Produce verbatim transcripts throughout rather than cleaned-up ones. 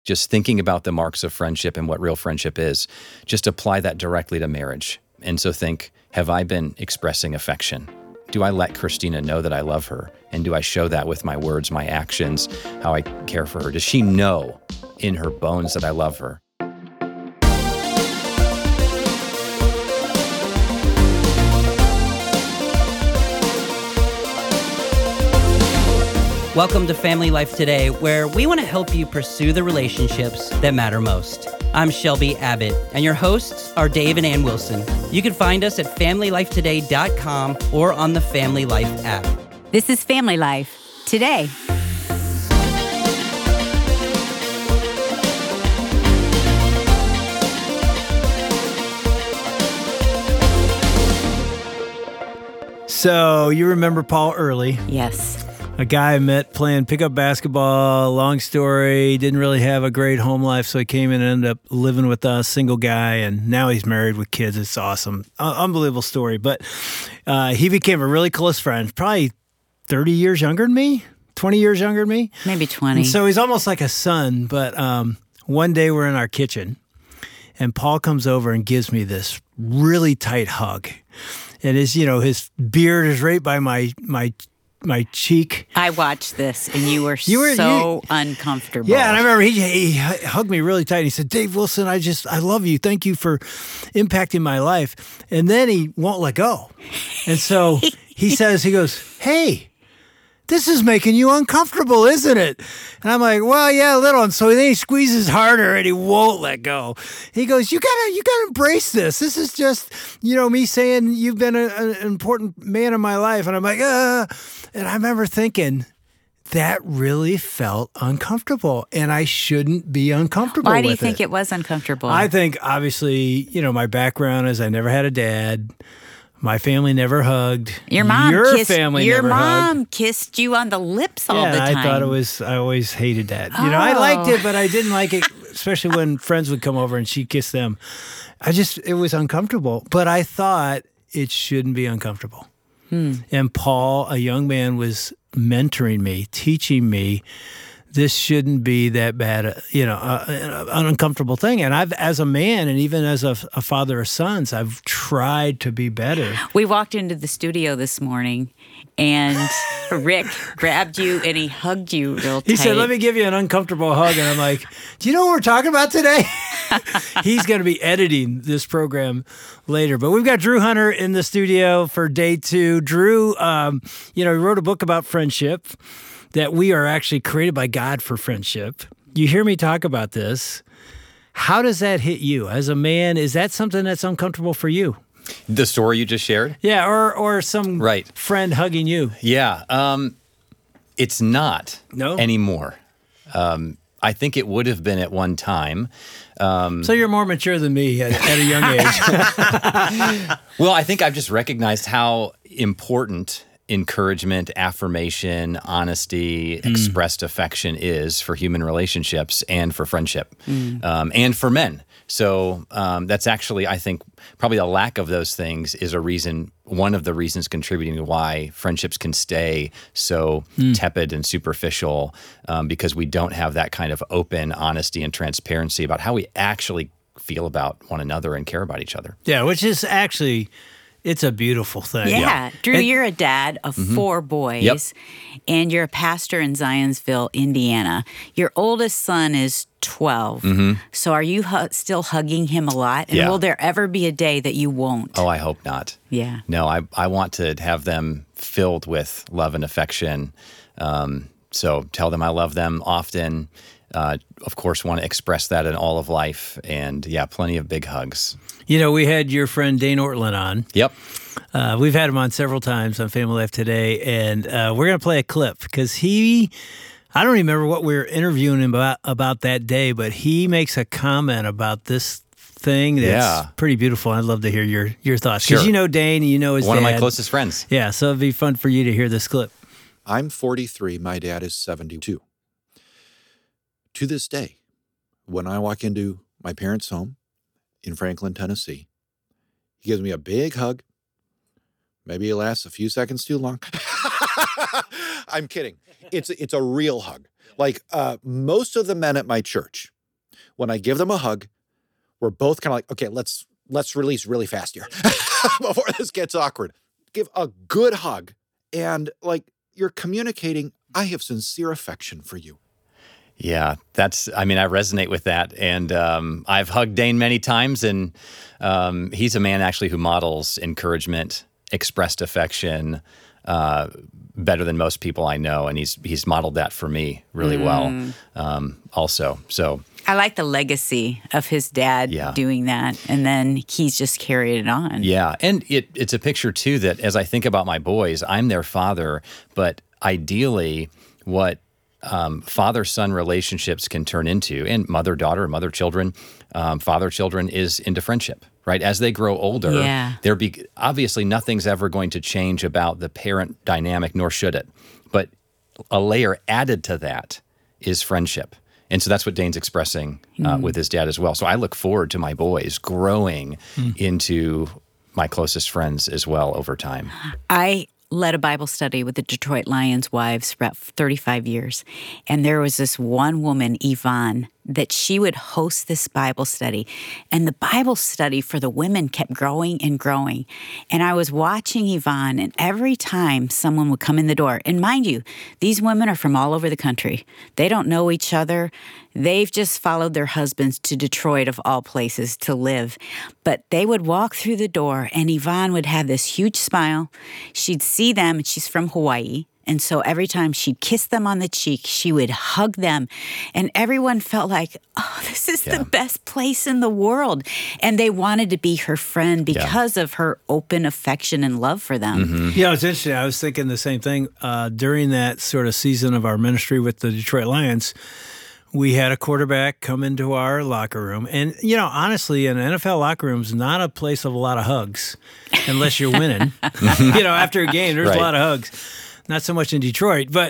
just thinking about the marks of friendship and what real friendship is, just apply that directly to marriage. And so think, have I been expressing affection? Do I let Christina know that I love her? And do I show that with my words, my actions, how I care for her? Does she know in her bones that I love her? Welcome to Family Life Today, where we want to help you pursue the relationships that matter most. I'm Shelby Abbott, and your hosts are Dave and Ann Wilson. You can find us at family life today dot com or on the Family Life app. This is Family Life Today. So, you remember Paul Early? Yes. A guy I met playing pickup basketball, long story, didn't really have a great home life, so he came in and ended up living with us, single guy, and now he's married with kids. It's awesome. Uh, unbelievable story. But uh, he became a really close friend, probably thirty years younger than me, twenty years younger than me. Maybe twenty. And so he's almost like a son, but um, one day we're in our kitchen, and Paul comes over and gives me this really tight hug. And his, you know, his beard is right by my my my cheek. I watched this, and you were, you were so you, uncomfortable. Yeah, and I remember he, he hugged me really tight. He said, "Dave Wilson, I just, I love you. Thank you for impacting my life." And then he won't let go. And so he says, he goes, "Hey, this is making you uncomfortable, isn't it?" And I'm like, "Well, yeah, a little." And so then he squeezes harder and he won't let go. He goes, you gotta, you gotta embrace this. This is just, you know, me saying you've been a, an important man in my life. And I'm like, uh, and I remember thinking, that really felt uncomfortable, and I shouldn't be uncomfortable with it. Why do you think it. it was uncomfortable? I think, obviously, you know, my background is I never had a dad. My family never hugged. Your mom Your kissed, family your never mom hugged. kissed you on the lips all yeah, the time. I thought it was, I always hated that. You know, I liked Oh. it, but I didn't like it, especially when friends would come over and she kissed them. I just, it was uncomfortable. But I thought it shouldn't be uncomfortable. Hmm. And Paul, a young man, was mentoring me, teaching me this shouldn't be that bad, uh, you know, uh, an uncomfortable thing. And I've, as a man, and even as a, a father of sons, I've tried to be better. We walked into the studio this morning, and Rick grabbed you and he hugged you real tight. He said, "Let me give you an uncomfortable hug." And I'm like, "Do you know what we're talking about today?" He's going to be editing this program later. But we've got Drew Hunter in the studio for day two. Drew, um, you know, he wrote a book about friendship, that we are actually created by God for friendship. You hear me talk about this. How does that hit you as a man? Is that something that's uncomfortable for you? The story you just shared? Yeah, or or some right. friend hugging you. Yeah, um, it's not no? anymore. Um, I think it would have been at one time. Um, so you're more mature than me at, at a young age. Well, I think I've just recognized how important encouragement, affirmation, honesty, mm. expressed affection is for human relationships and for friendship, mm. um, and for men. So um, that's actually, I think, probably a lack of those things is a reason, one of the reasons contributing to why friendships can stay so mm. tepid and superficial, um, because we don't have that kind of open honesty and transparency about how we actually feel about one another and care about each other. Yeah, which is actually... It's a beautiful thing. Yeah. yeah. Drew, and, you're a dad of mm-hmm. four boys, yep. and you're a pastor in Zionsville, Indiana. Your oldest son is twelve. Mm-hmm. So are you hu- still hugging him a lot? And yeah. will there ever be a day that you won't? Oh, I hope not. Yeah. No, I, I want to have them filled with love and affection. Um, so tell them I love them often. Uh, of course, want to express that in all of life. And yeah, plenty of big hugs. You know, we had your friend Dane Ortland on. Yep. Uh, we've had him on several times on Family Life Today, and uh, we're going to play a clip because he, I don't remember what we were interviewing him about, about that day, but he makes a comment about this thing that's yeah. pretty beautiful. I'd love to hear your, your thoughts. Because sure. you know Dane, you know his One dad. of my closest friends. Yeah, so it'd be fun for you to hear this clip. I'm forty-three. My dad is seventy-two. To this day, when I walk into my parents' home in Franklin, Tennessee, he gives me a big hug. Maybe it lasts a few seconds too long. I'm kidding. It's it's a real hug. Like uh, most of the men at my church, when I give them a hug, we're both kind of like, okay, let's let's release really fast here before this gets awkward. Give a good hug, and like you're communicating, I have sincere affection for you. Yeah, that's, I mean, I resonate with that. And um, I've hugged Dane many times, and um, he's a man actually who models encouragement, expressed affection uh, better than most people I know. And he's he's modeled that for me really mm. well um, also. So I like the legacy of his dad yeah. doing that. And then he's just carried it on. Yeah. And it, it's a picture, too, that as I think about my boys, I'm their father, but ideally what Um, father-son relationships can turn into, and mother-daughter, mother-children, um, father-children, is into friendship, right? As they grow older, yeah. there be obviously nothing's ever going to change about the parent dynamic, nor should it. But a layer added to that is friendship. And so that's what Dane's expressing uh, mm. with his dad as well. So I look forward to my boys growing mm. into my closest friends as well over time. I led a Bible study with the Detroit Lions wives for about thirty-five years. And there was this one woman, Yvonne, that she would host this Bible study. And the Bible study for the women kept growing and growing. And I was watching Yvonne, and every time someone would come in the door, and mind you, these women are from all over the country. They don't know each other. They've just followed their husbands to Detroit, of all places, to live. But they would walk through the door, and Yvonne would have this huge smile. She'd see them, and she's from Hawaii. And so every time she'd kiss them on the cheek, she would hug them. And everyone felt like, oh, this is yeah. the best place in the world. And they wanted to be her friend because yeah. of her open affection and love for them. Mm-hmm. Yeah, it's interesting. I was thinking the same thing. Uh, during that sort of season of our ministry with the Detroit Lions, we had a quarterback come into our locker room. And, you know, honestly, an N F L locker room is not a place of a lot of hugs unless you're winning. You know, after a game, there's right. a lot of hugs. Not so much in Detroit, but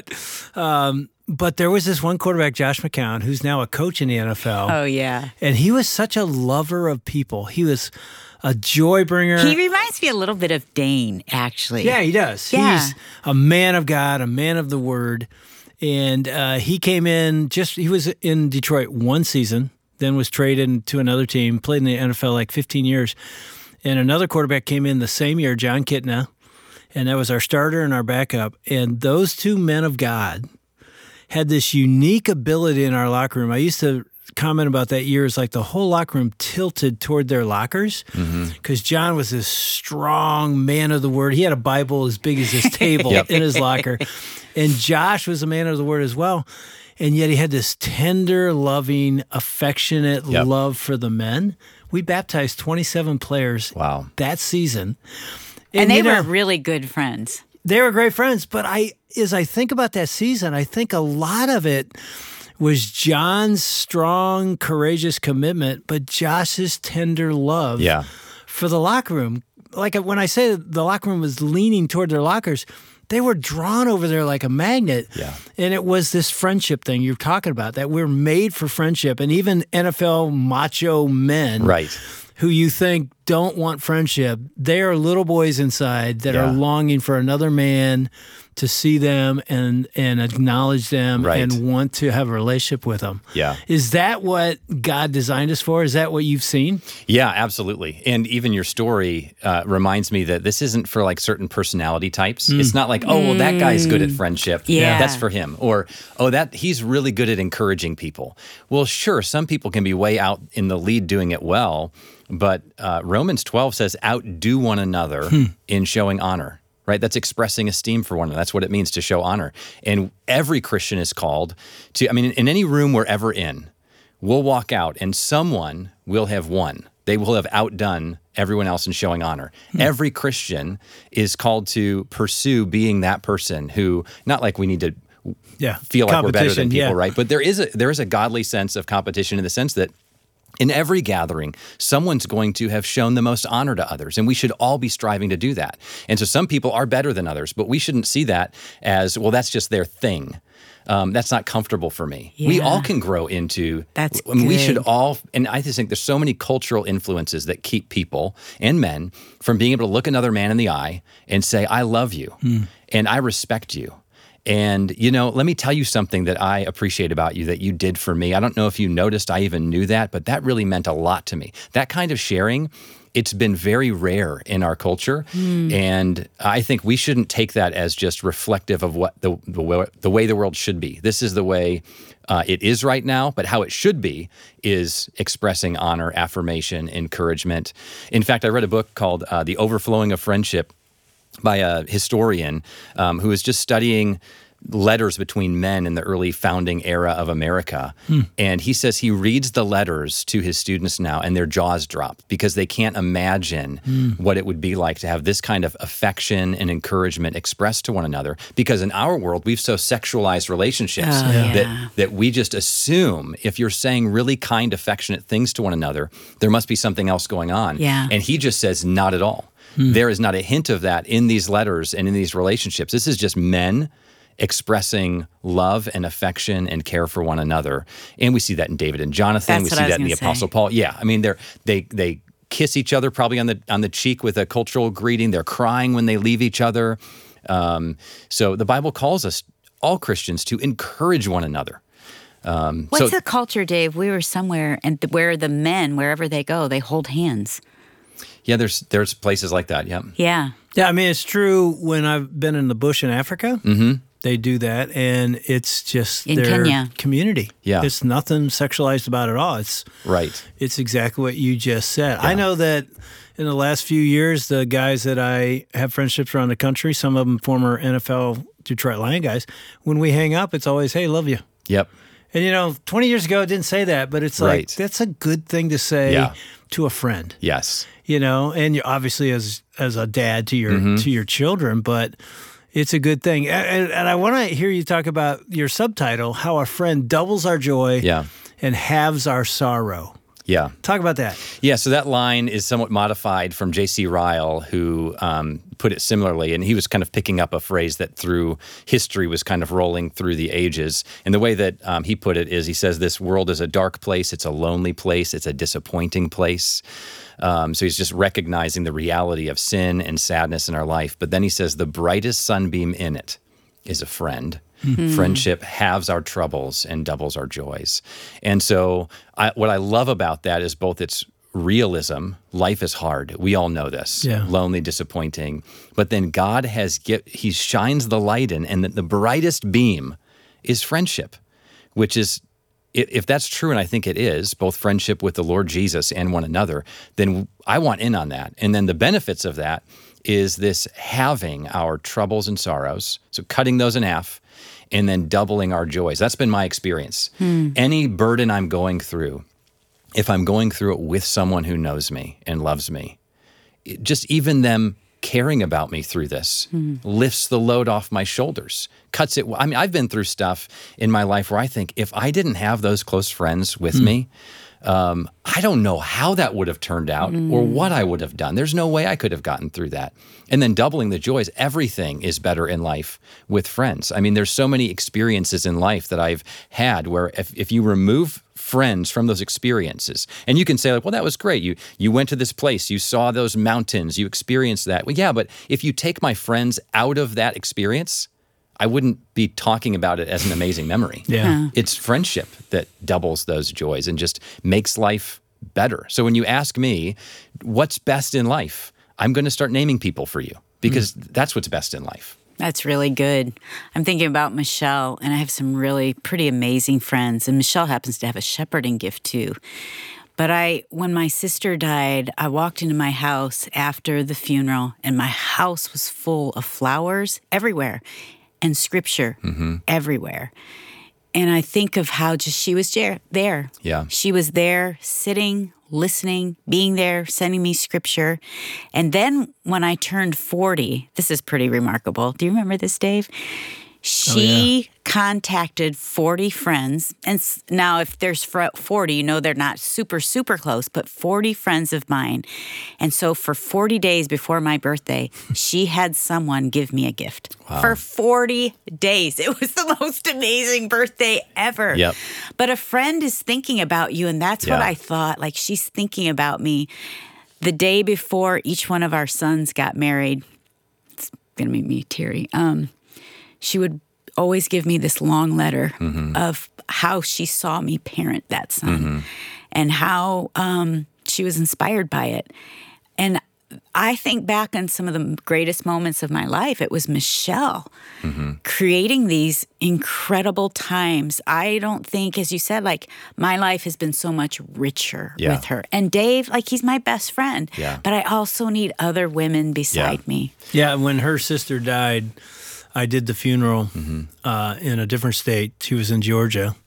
um, but there was this one quarterback, Josh McCown, who's now a coach in the N F L. Oh, yeah. And he was such a lover of people. He was a joy bringer. He reminds me a little bit of Dane, actually. Yeah, he does. Yeah. He's a man of God, a man of the word. And uh, he came in just, he was in Detroit one season, then was traded to another team, played in the N F L like fifteen years. And another quarterback came in the same year, John Kitna. And that was our starter and our backup. And those two men of God had this unique ability in our locker room. I used to comment about that year. It's like the whole locker room tilted toward their lockers because mm-hmm. John was this strong man of the word. He had a Bible as big as this table yep. in his locker. And Josh was a man of the word as well. And yet he had this tender, loving, affectionate yep. love for the men. We baptized twenty-seven players wow. that season. And, and they you know, were really good friends. They were great friends. But I, as I think about that season, I think a lot of it was John's strong, courageous commitment, but Josh's tender love yeah. for the locker room. Like when I say the locker room was leaning toward their lockers, they were drawn over there like a magnet. Yeah. And it was this friendship thing you're talking about, that we're made for friendship. And even N F L macho men right. who you think don't want friendship, they are little boys inside that yeah. are longing for another man to see them and and acknowledge them right. and want to have a relationship with them. Yeah. Is that what God designed us for? Is that what you've seen? Yeah, absolutely. And even your story uh, reminds me that this isn't for like certain personality types. Mm. It's not like, oh, well, that guy's good at friendship. Yeah. That's for him. Or, oh, that he's really good at encouraging people. Well, sure, some people can be way out in the lead doing it well, but uh, Romans twelve says, outdo one another hmm. in showing honor. Right? That's expressing esteem for one another. That's what it means to show honor. And every Christian is called to, I mean, in any room we're ever in, we'll walk out and someone will have won. They will have outdone everyone else in showing honor. Hmm. Every Christian is called to pursue being that person who, not like we need to yeah. feel like we're better than people, yeah. right? But there is a there is a godly sense of competition in the sense that in every gathering, someone's going to have shown the most honor to others, and we should all be striving to do that. And so some people are better than others, but we shouldn't see that as, well, that's just their thing. Um, that's not comfortable for me. Yeah. We all can grow into, that's I mean, we good. should all, and I just think there's so many cultural influences that keep people and men from being able to look another man in the eye and say, I love you, mm. and I respect you. And, you know, let me tell you something that I appreciate about you that you did for me. I don't know if you noticed I even knew that, but that really meant a lot to me. That kind of sharing, it's been very rare in our culture. Mm. And I think we shouldn't take that as just reflective of what the, the, way, the way the world should be. This is the way uh, it is right now, but how it should be is expressing honor, affirmation, encouragement. In fact, I read a book called uh, The Overflowing of Friendship by a historian um, who was just studying letters between men in the early founding era of America. Hmm. And he says he reads the letters to his students now and their jaws drop because they can't imagine hmm. what it would be like to have this kind of affection and encouragement expressed to one another. Because in our world, we've so sexualized relationships oh, yeah. that, that we just assume if you're saying really kind, affectionate things to one another, there must be something else going on. Yeah. And he just says, not at all. Hmm. There is not a hint of that in these letters and in these relationships. This is just men expressing love and affection and care for one another. And we see that in David and Jonathan. That's we what see I was that in the gonna Apostle say. Paul. Yeah, I mean, they're, they they kiss each other probably on the on the cheek with a cultural greeting. They're crying when they leave each other. Um, so the Bible calls us, all Christians, to encourage one another. Um, What's so, the culture, Dave? We were somewhere, and th- where the men, wherever they go, they hold hands. Yeah, there's there's places like that, yeah. Yeah. Yeah, I mean, it's true when I've been in the bush in Africa. Mm-hmm. They do that, and it's just In their Kenya. community. Yeah. It's nothing sexualized about it at all. It's Right. It's exactly what you just said. Yeah. I know that in the last few years, the guys that I have friendships around the country, some of them former N F L Detroit Lion guys, when we hang up, it's always, hey, love you. Yep. And, you know, twenty years ago, I didn't say that, but it's like, Right. that's a good thing to say Yeah. to a friend. Yes. You know, and you obviously as as a dad to your Mm-hmm. to your children, but it's a good thing. And, and I want to hear you talk about your subtitle, how a friend doubles our joy Yeah. and halves our sorrow. Yeah. Talk about that. Yeah, so that line is somewhat modified from J C Ryle, who um, put it similarly, and he was kind of picking up a phrase that through history was kind of rolling through the ages. And the way that um, he put it is he says, this world is a dark place, it's a lonely place, it's a disappointing place. Um, so he's just recognizing the reality of sin and sadness in our life. But then he says, the brightest sunbeam in it is a friend. Mm-hmm. Friendship halves our troubles and doubles our joys. And so I, what I love about that is both its realism. Life is hard. We all know this. Yeah. Lonely, disappointing. But then God has, get, he shines the light in, and the, the brightest beam is friendship, which is, if that's true, and I think it is, both friendship with the Lord Jesus and one another, then I want in on that. And then the benefits of that is this halving our troubles and sorrows, so cutting those in half, and then doubling our joys. That's been my experience. Hmm. Any burden I'm going through, if I'm going through it with someone who knows me and loves me, it, just even them caring about me through this hmm. lifts the load off my shoulders, cuts it. I mean, I've been through stuff in my life where I think if I didn't have those close friends with hmm. me, um, I don't know how that would have turned out mm. or what I would have done. There's no way I could have gotten through that. And then doubling the joys, everything is better in life with friends. I mean, there's so many experiences in life that I've had where if, if you remove friends from those experiences, and you can say, like, well, that was great. You you went to this place, you saw those mountains, you experienced that. Well, yeah, but if you take my friends out of that experience, I wouldn't be talking about it as an amazing memory. Yeah. Huh. It's friendship that doubles those joys and just makes life better. So when you ask me, what's best in life? I'm going to start naming people for you because mm. that's what's best in life. That's really good. I'm thinking about Michelle, and I have some really pretty amazing friends. And Michelle happens to have a shepherding gift too. But I, when my sister died, I walked into my house after the funeral, and my house was full of flowers everywhere and scripture mm-hmm. everywhere. And I think of how just she was there. Yeah. She was there sitting, listening, being there, sending me scripture. And then when I turned forty, this is pretty remarkable. Do you remember this, Dave? She oh, yeah. contacted forty friends. And now if there's forty, you know they're not super, super close, but forty friends of mine. And so for forty days before my birthday, she had someone give me a gift. Wow. For forty days. It was the most amazing birthday ever. Yep. But a friend is thinking about you, and that's yeah. what I thought. Like, she's thinking about me. The day before each one of our sons got married, it's going to make me teary. Um, she would always give me this long letter mm-hmm. of how she saw me parent that son mm-hmm. and how um, she was inspired by it. And I think back on some of the greatest moments of my life. It was Michelle mm-hmm. creating these incredible times. I don't think, as you said, like my life has been so much richer yeah. with her. And Dave, like he's my best friend. Yeah. But I also need other women beside yeah. me. Yeah, when her sister died, I did the funeral mm-hmm. uh, in a different state. She was in Georgia.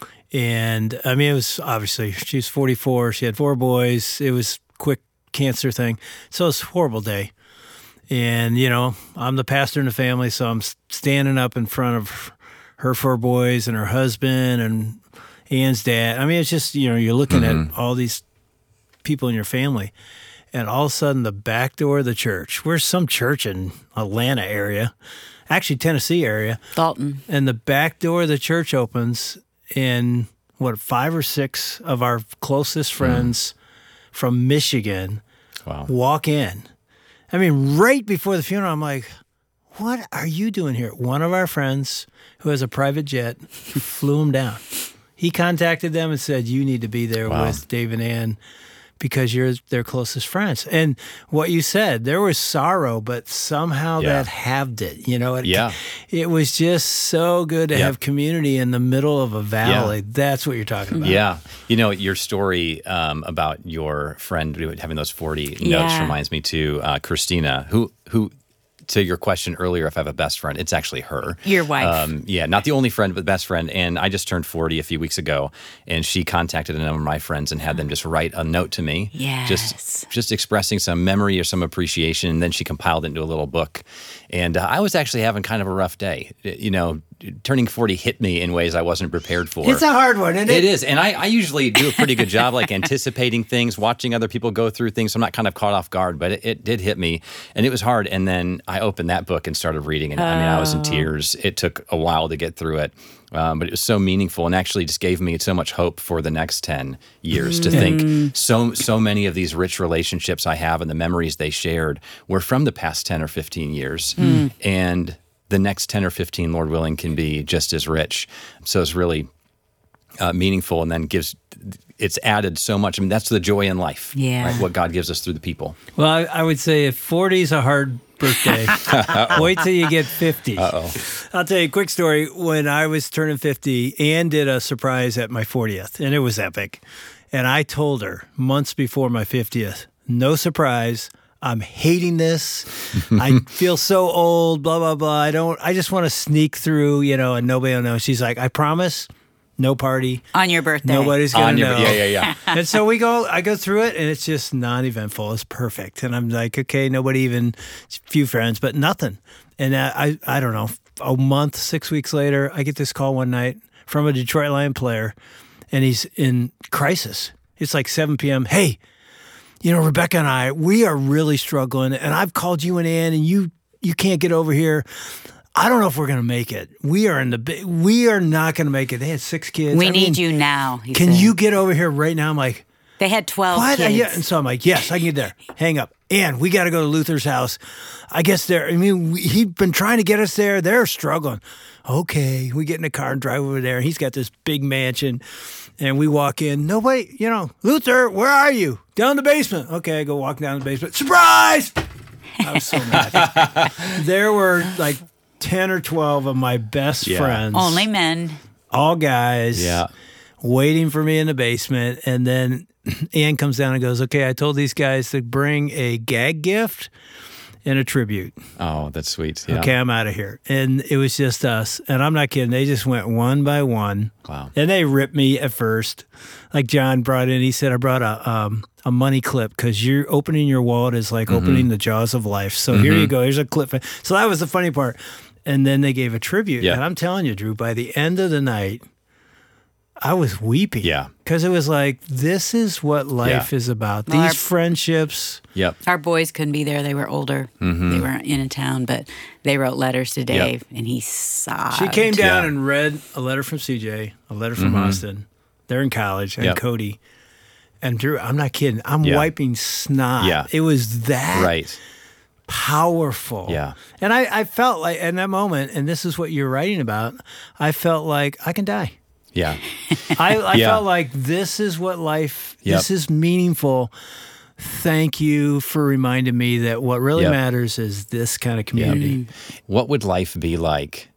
And I mean, it was obviously, she was forty-four. She had four boys. It was quick cancer thing. So it was a horrible day. And, you know, I'm the pastor in the family, so I'm standing up in front of her four boys and her husband and Ann's dad. I mean, it's just, you know, you're looking mm-hmm. at all these people in your family. And all of a sudden, the back door of the church, we're some church in Atlanta area, actually Tennessee area. Dalton. And the back door of the church opens, and what, five or six of our closest friends mm. from Michigan wow. walk in. I mean, right before the funeral, I'm like, what are you doing here? One of our friends who has a private jet flew him down. He contacted them and said, you need to be there wow. with Dave and Ann because you're their closest friends. And what you said, there was sorrow, but somehow yeah. that halved it. You know, it, yeah. it was just so good to yep. have community in the middle of a valley. Yeah. That's what you're talking about. Yeah. You know, your story um, about your friend having those forty yeah. notes reminds me to uh, Christina, who who. To your question earlier, if I have a best friend, it's actually her. Your wife. Um, yeah, not the only friend, but best friend. And I just turned forty a few weeks ago, and she contacted a number of my friends and had them just write a note to me. Yes. Just, just expressing some memory or some appreciation, and then she compiled it into a little book. And uh, I was actually having kind of a rough day. You know, turning forty hit me in ways I wasn't prepared for. It's a hard one, isn't it? It is. And I, I usually do a pretty good job, like anticipating things, watching other people go through things. So I'm not kind of caught off guard, but it, it did hit me. And it was hard. And then I opened that book and started reading. And oh. I mean, I was in tears. It took a while to get through it. Um, but it was so meaningful and actually just gave me so much hope for the next ten years to think so so many of these rich relationships I have and the memories they shared were from the past ten or fifteen years. Mm. And the next ten or fifteen, Lord willing, can be just as rich. So it's really uh, meaningful and then gives, it's added so much. I mean, that's the joy in life, yeah. right? What God gives us through the people. Well, I, I would say if forty is a hard birthday, wait till you get fifty. Uh-oh. I'll tell you a quick story. When I was turning fifty, Ann did a surprise at my fortieth, and it was epic. And I told her months before my fiftieth, no surprise, I'm hating this. I feel so old, blah, blah, blah. I don't, I just want to sneak through, you know, and nobody will know. She's like, I promise, no party. On your birthday. Nobody's going to know. Yeah, yeah, yeah. And so we go, I go through it, and it's just non-eventful. It's perfect. And I'm like, okay, nobody even, few friends, but nothing. And I, I, I don't know, a month, six weeks later, I get this call one night from a Detroit Lion player, and he's in crisis. It's like seven p.m. Hey, you know, Rebecca and I, we are really struggling, and I've called you and Ann, and you you can't get over here. I don't know if we're going to make it. We are in the big, we are not going to make it. They had six kids. We I need mean, you now. Can said. you get over here right now? I'm like, they had twelve what? kids. Yeah. And so I'm like, yes, I can get there. Hang up. And we got to go to Luther's house. I guess they're, I mean, we, he'd been trying to get us there. They're struggling. Okay. We get in the car and drive over there. He's got this big mansion. And we walk in. Nobody, you know, Luther, where are you? Down the basement. Okay, I go walk down the basement. Surprise! I was so mad. There were like ten or twelve of my best yeah. friends. Only men. All guys. Yeah. Waiting for me in the basement. And then Ann comes down and goes, okay, I told these guys to bring a gag gift and a tribute. Oh, that's sweet. Yeah. Okay, I'm out of here. And it was just us. And I'm not kidding. They just went one by one. Wow. And they ripped me at first. Like John brought in, he said, I brought a um, a money clip because you're opening your wallet is like mm-hmm. opening the jaws of life. So mm-hmm. here you go. Here's a clip. So that was the funny part. And then they gave a tribute. Yeah. And I'm telling you, Drew, by the end of the night, I was weeping. Yeah. Because it was like, this is what life yeah. is about. Well, These our, friendships. Yep. Our boys couldn't be there. They were older. Mm-hmm. They weren't in a town, but they wrote letters to Dave, yep. and he sobbed. She came down yeah. and read a letter from C J, a letter from mm-hmm. Austin. They're in college, and yep. Cody. And Drew, I'm not kidding. I'm yeah. wiping snot. Yeah. It was that. Right. powerful. Yeah. And I, I felt like in that moment, and this is what you're writing about, I felt like I can die. Yeah. I, I Yeah. felt like this is what life, Yep. this is meaningful. Thank you for reminding me that what really Yep. matters is this kind of community. What would life be like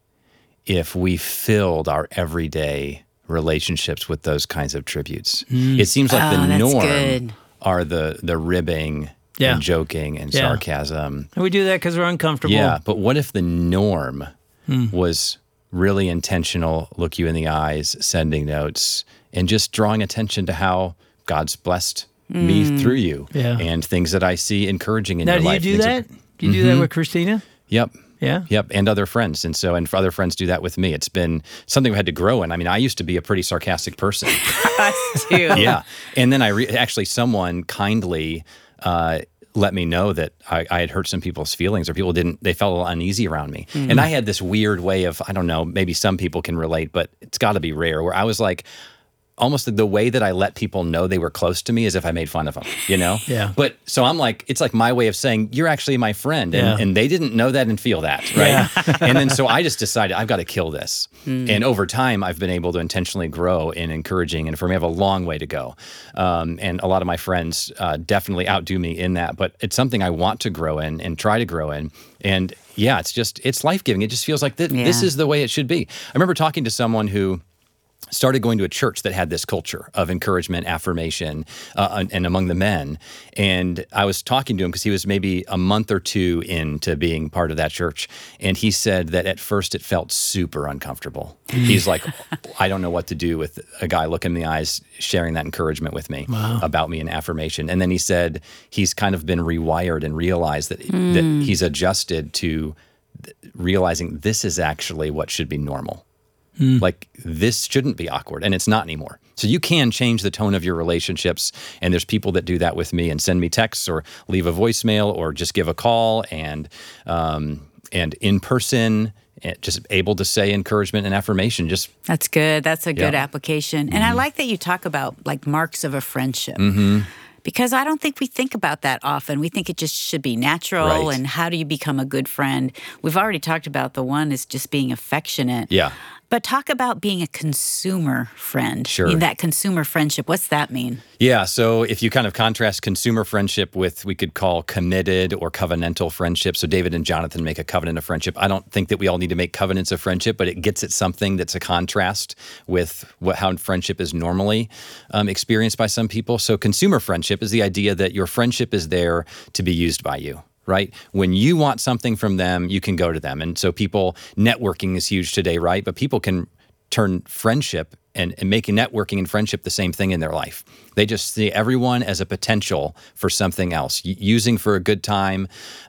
if we filled our everyday relationships with those kinds of tributes? It seems like Oh, the that's norm good. are the the ribbing Yeah. and joking and Yeah. sarcasm. And we do that because we're uncomfortable. Yeah, but what if the norm Hmm. was really intentional, look you in the eyes, sending notes, and just drawing attention to how God's blessed me through you Yeah. and things that I see encouraging in Now, your do you life. do things that? Do you do that with Christina? Yep. Yeah. Yep, and other friends, and so and for other friends do that with me. It's been something we had to grow in. I mean, I used to be a pretty sarcastic person. Us too. Yeah, and then I re- actually someone kindly uh, let me know that I, I had hurt some people's feelings, or people didn't. They felt a little uneasy around me, and I had this weird way of I don't know. Maybe some people can relate, but it's got to be rare. Where I was like. Almost the way that I let people know they were close to me is if I made fun of them, you know? Yeah. But so I'm like, it's like my way of saying, you're actually my friend. And, Yeah. and they didn't know that and feel that, right? And then so I just decided I've got to kill this. And over time, I've been able to intentionally grow in encouraging. And for me, I have a long way to go. Um, and a lot of my friends uh, definitely outdo me in that. But it's something I want to grow in and try to grow in. And yeah, it's just, it's life-giving. It just feels like th- this Yeah. is the way it should be. I remember talking to someone who started going to a church that had this culture of encouragement, affirmation, uh, and, and among the men. And I was talking to him because he was maybe a month or two into being part of that church. And he said that at first it felt super uncomfortable. He's like, I don't know what to do with a guy looking in the eyes, sharing that encouragement with me about me and affirmation. And then he said he's kind of been rewired and realized that, that he's adjusted to th- realizing this is actually what should be normal. Like, this shouldn't be awkward, and it's not anymore. So you can change the tone of your relationships, and there's people that do that with me and send me texts or leave a voicemail or just give a call and um, and in person, and just able to say encouragement and affirmation. Just That's good. That's a good Yeah. application. And I like that you talk about like marks of a friendship. Mm-hmm. Because I don't think we think about that often. We think it just should be natural. Right. And how do you become a good friend? We've already talked about the one is just being affectionate. Yeah. But talk about being a consumer friend. Sure. I mean, that consumer friendship, what's that mean? Yeah, so if you kind of contrast consumer friendship with we could call committed or covenantal friendship. So David and Jonathan make a covenant of friendship. I don't think that we all need to make covenants of friendship, but it gets at something that's a contrast with what how friendship is normally um, experienced by some people. So consumer friendship is the idea that your friendship is there to be used by you. Right? When you want something from them, you can go to them. And so people, networking is huge today, right? But people can turn friendship and, and make networking and friendship the same thing in their life. They just see everyone as a potential for something else, y- using for a good time.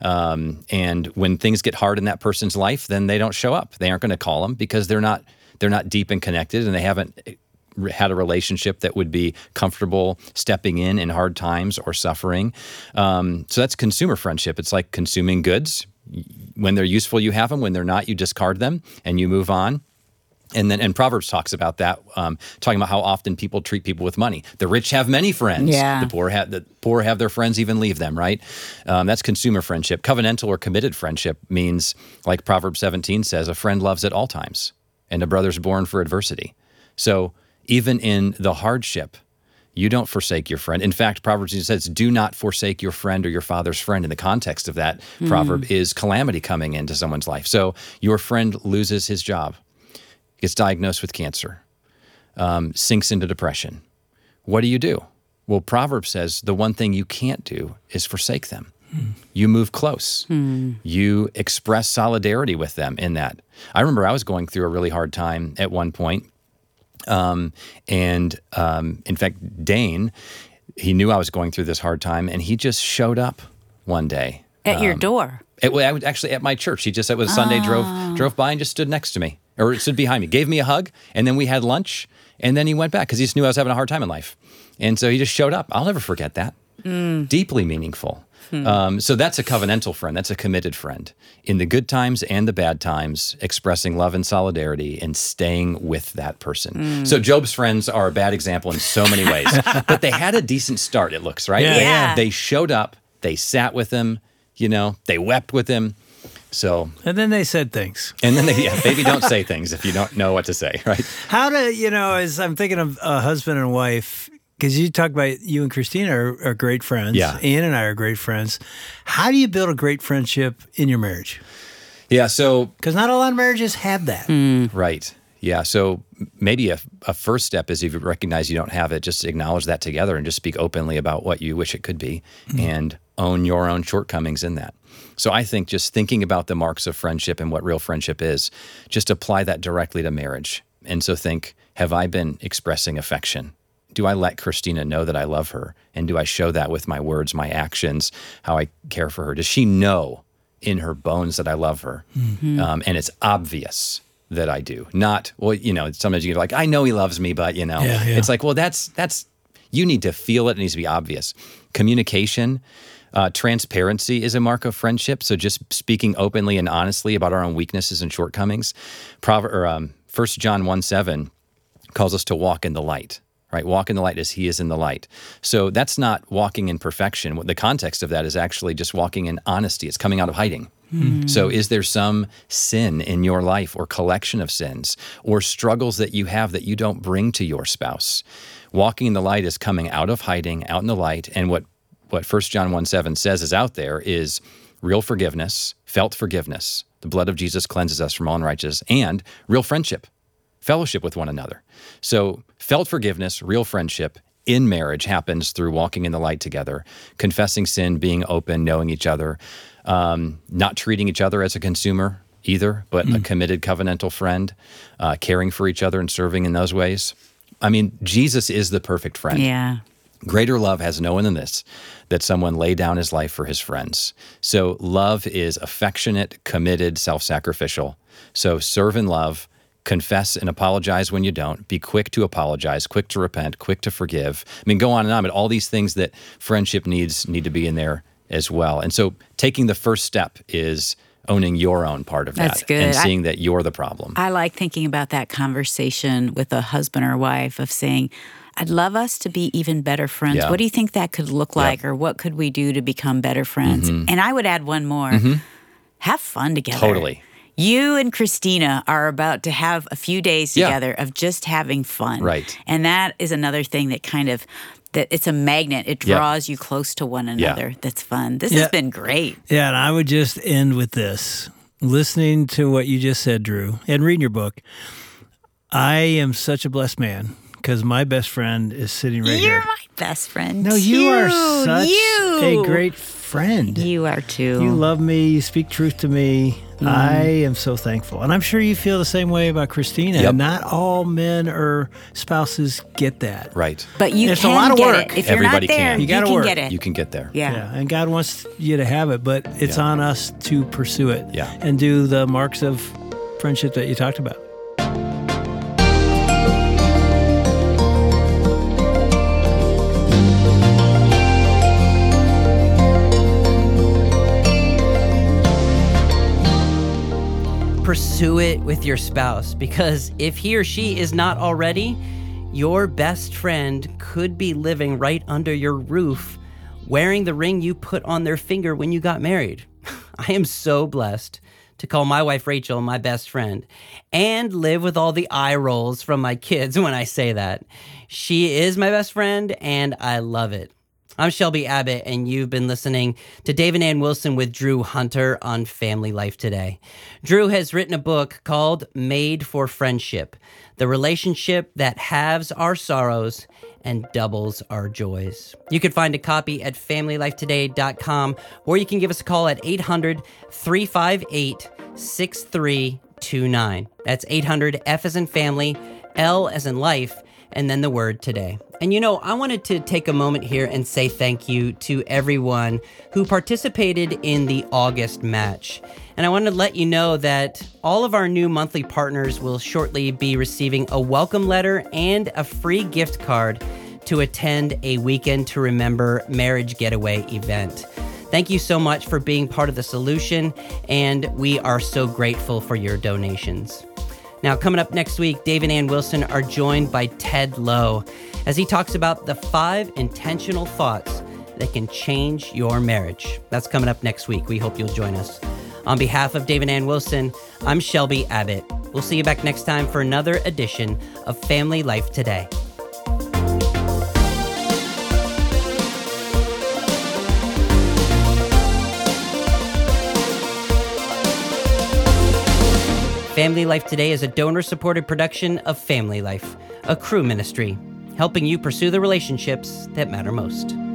Um, and when things get hard in that person's life, then they don't show up. They aren't going to call them because they're not they're not deep and connected, and they haven't had a relationship that would be comfortable stepping in in hard times or suffering. Um, so that's consumer friendship. It's like consuming goods. When they're useful, you have them. When they're not, you discard them and you move on. And then, and Proverbs talks about that, um, talking about how often people treat people with money. The rich have many friends. Yeah. The poor have the poor have their friends even leave them. Right. Um, that's consumer friendship. Covenantal or committed friendship means, like Proverbs seventeen says, a friend loves at all times, and a brother's born for adversity. So even in the hardship, you don't forsake your friend. In fact, Proverbs says, do not forsake your friend or your father's friend. In the context of that mm. proverb is calamity coming into someone's life. So your friend loses his job, gets diagnosed with cancer, um, sinks into depression. What do you do? Well, Proverbs says the one thing you can't do is forsake them. Mm. You move close. Mm. You express solidarity with them in that. I remember I was going through a really hard time at one point. Um, and um, in fact, Dane, he knew I was going through this hard time, and he just showed up one day. At um, your door? It, I would actually at my church. He just, it was Sunday, oh. drove drove by and just stood next to me, or stood behind me, gave me a hug, and then we had lunch, and then he went back because he just knew I was having a hard time in life. And so he just showed up. I'll never forget that. Mm. Deeply meaningful. Hmm. Um, so that's a covenantal friend. That's a committed friend. In the good times and the bad times, expressing love and solidarity and staying with that person. Mm. So Job's friends are a bad example in so many ways. But they had a decent start, it looks, right? Yeah. They, yeah. they showed up. They sat with him. you know, they wept with him. So, And then they said things. and then they, yeah, baby, don't say things if you don't know what to say, right? How do, you know, as I'm thinking of a husband and wife, because you talk about you and Christina are, are great friends. Yeah. Ann and I are great friends. How do you build a great friendship in your marriage? Yeah. So, Because not a lot of marriages have that. right. Yeah. So maybe a, a first step is if you recognize you don't have it, just acknowledge that together and just speak openly about what you wish it could be and own your own shortcomings in that. So I think just thinking about the marks of friendship and what real friendship is, just apply that directly to marriage. And so think, have I been expressing affection? Do I let Christina know that I love her? And do I show that with my words, my actions, how I care for her? Does she know in her bones that I love her? Um, and it's obvious that I do. Not, well, you know, sometimes you're like, I know he loves me, but, you know, Yeah, yeah. it's like, well, that's, that's, you need to feel it. It needs to be obvious. Communication, uh, transparency is a mark of friendship. So just speaking openly and honestly about our own weaknesses and shortcomings. Prover- or, um, First John one seven calls us to walk in the light. Right? Walk in the light as he is in the light. So that's not walking in perfection. What the context of that is actually just walking in honesty. It's coming out of hiding. So is there some sin in your life or collection of sins or struggles that you have that you don't bring to your spouse? Walking in the light is coming out of hiding, out in the light. And what, what First John one seven says is out there is real forgiveness, felt forgiveness. The blood of Jesus cleanses us from all unrighteousness, and real friendship. Fellowship with one another. So felt forgiveness, real friendship in marriage happens through walking in the light together, confessing sin, being open, knowing each other, um, not treating each other as a consumer either, but a committed covenantal friend, uh, caring for each other and serving in those ways. I mean, Jesus is the perfect friend. Yeah. Greater love has no one than this, that someone lay down his life for his friends. So love is affectionate, committed, self-sacrificial. So serve in love, confess and apologize when you don't. Be quick to apologize, quick to repent, quick to forgive. I mean, go on and on, but all these things that friendship needs need to be in there as well. And so taking the first step is owning your own part of That's that good. and I- seeing that you're the problem. I like thinking about that conversation with a husband or wife of saying, I'd love us to be even better friends. Yeah. What do you think that could look like, or what could we do to become better friends? Mm-hmm. And I would add one more. Have fun together. Totally. You and Christina are about to have a few days Yeah. together of just having fun. Right. And that is another thing that kind of, that it's a magnet. It Yep. draws you close to one Yeah. another. That's fun. This Yeah. has been great. Yeah, and I would just end with this. Listening to what you just said, Drew, and reading your book, I am such a blessed man because my best friend is sitting right You're here. my best friend. No, you are too. such you. a great friend. You are too. You love me. You speak truth to me. I am so thankful. And I'm sure you feel the same way about Christina. Yep. Not all men or spouses get that. Right. But you It's a can lot of get work. it. If Everybody you're not there, can. you, You gotta can work. get it. You can get there. yeah. Yeah, and God wants you to have it, but it's Yeah. on us to pursue it Yeah. and do the marks of friendship that you talked about. Pursue it with your spouse, because if he or she is not already, your best friend could be living right under your roof, wearing the ring you put on their finger when you got married. I am so blessed to call my wife Rachel my best friend and live with all the eye rolls from my kids when I say that. She is my best friend and I love it. I'm Shelby Abbott, and you've been listening to Dave and Ann Wilson with Drew Hunter on Family Life Today. Drew has written a book called Made for Friendship, the relationship that halves our sorrows and doubles our joys. You can find a copy at family life today dot com, or you can give us a call at eight hundred, three five eight, six three two nine. That's eight hundred, F as in family, L as in life, and then the word today. And you know, I wanted to take a moment here and say thank you to everyone who participated in the August match. And I wanted to let you know that all of our new monthly partners will shortly be receiving a welcome letter and a free gift card to attend a Weekend to Remember Marriage Getaway event. Thank you so much for being part of the solution, and we are so grateful for your donations. Now, coming up next week, Dave and Ann Wilson are joined by Ted Lowe as he talks about the five intentional thoughts that can change your marriage. That's coming up next week. We hope you'll join us. On behalf of Dave and Ann Wilson, I'm Shelby Abbott. We'll see you back next time for another edition of Family Life Today. Family Life Today is a donor-supported production of Family Life, a Cru ministry, helping you pursue the relationships that matter most.